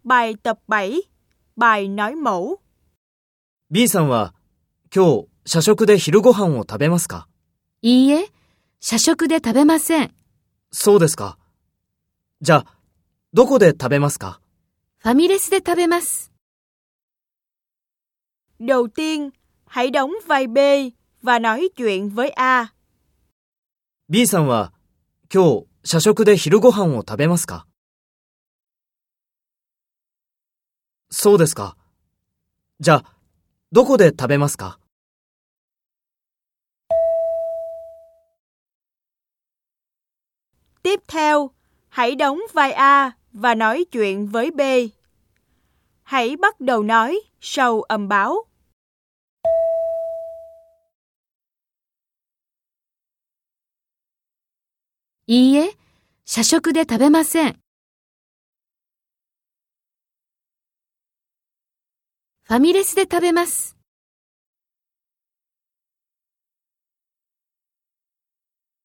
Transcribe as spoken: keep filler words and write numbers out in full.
Bài tập bảy. Bài nói mẫu. B さんは今日社食で昼ご飯を食べますか？ いいえ、社食で食べません。 そうですか。じゃあ、どこで食べますか？ ファミレスで食べます。 Đầu tiên, hãy đóng vai B và nói chuyện với A. B さんは今日社食で昼ご飯を食べますか？そうですか。じゃあ、どこで食べますか？ Tiếp theo, hãy đóng vai A và nói chuyện với B. Hãy bắt đầu nói sau âm báo. いいえ、社食で食べません。ファミレスで食べます。